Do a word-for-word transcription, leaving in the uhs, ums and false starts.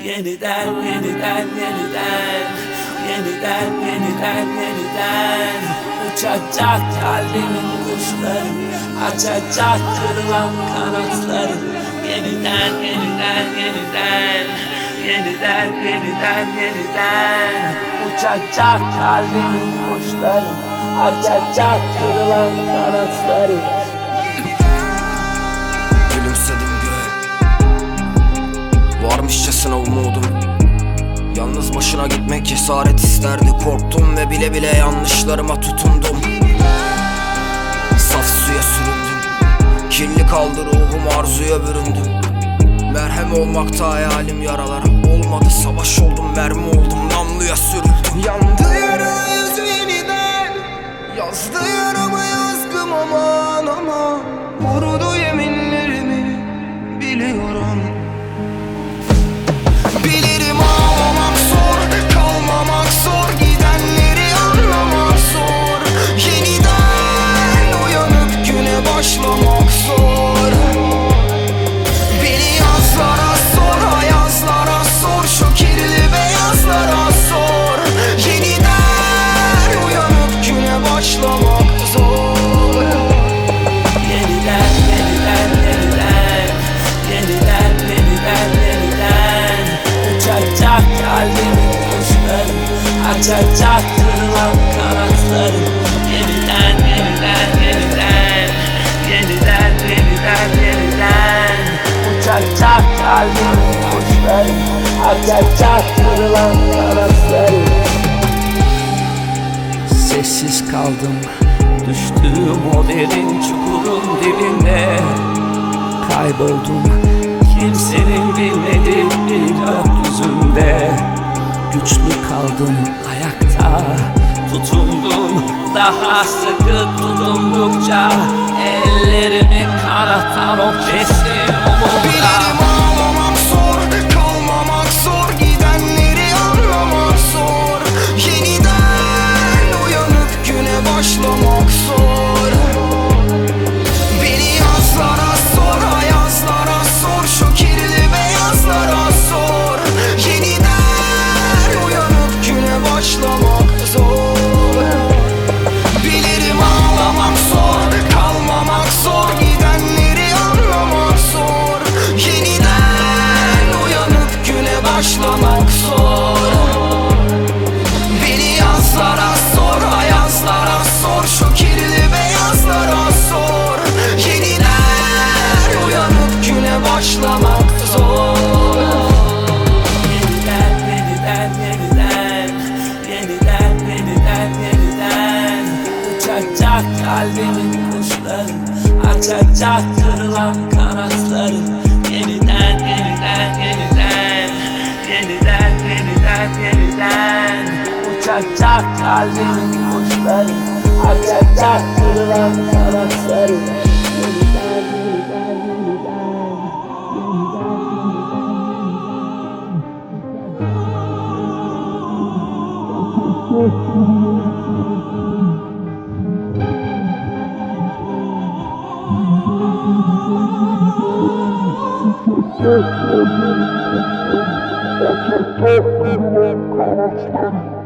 Yeniden, yeniden, yeniden, yeniden, yeniden, yeniden uçacak kalbimin kuşları, açacak kırılan kanatları. Yeniden, yeniden, yeniden, yeniden, yeniden, yeniden uçacak kalbimin kuşları, açacak kırılan kanatları. Gülümsedim göğe, varmışçasına umudum. Yalnız başına gitmek cesaret isterdi. Korktum ve bile bile yanlışlarıma tutundum. Saf suya süründüm, kirli kaldı ruhum, arzuya büründüm. Merhem olmakta hayalim yaralara, olmadı savaş oldum, mermi oldum, namluya sürüldüm. Yandı yara yüzü yeniden, yazdı yaramı yazgım aman ama vurdu yeminlerimi biliyorum. Bilirim ağlamak zor, kalmamak zor, gidenleri anlamak zor. Yeniden uyanıp güne başlamak zor. Beni yazlara sor, ayazlara sor, şu kirli beyazlara sor. Yeniden uyanıp güne başlamak zor. Yeniden, yeniden, yeniden, yeniden, yeniden, yeniden uçacak kalbimin kuşları, açacak kırılan kanatları. Yeniden, yeniden, yeniden, yeniden, yeniden, yeniden uçacak kalbimin kuşları, açacak kırılan kanatları. Sessiz kaldım, düştüğüm o derin çukurun dibine kayboldum, kimsenin bilmediği bir gökyüzünde. Güçlü kaldım ayakta, tutundum daha sıkı tutundukça, ellerimi kanatan o keskin umutla. Bilirim ağlamak zor, kalmamak zor, gidenleri anlamak zor. Yeniden uyanıp güne başlamak zor. Beni yazlara sor, ayazlara sor, şu kirli beyazlara sor. Yeniden uyanıp güne başlamak zor. Bilirim ağlamak zor, kalmamak zor, gidenleri anlamak zor. Yeniden uyanıp güne başlamak zor. Beni yazlara sor, ayazlara sor, şu kirli beyazlara sor. Yeniden uyanıp güne başlamak zor. Yeniden, yeniden, yeniden, yeniden, yeniden, yeniden uçacak kalbimin kuşları, açacak kırılan kanatları. Yeniden, yeniden, yeniden, yeniden, yeniden, yeniden uçacak kalbimin kuşları, açacak kırılan kanatları. Yeniden, yeniden, yeniden, yeniden.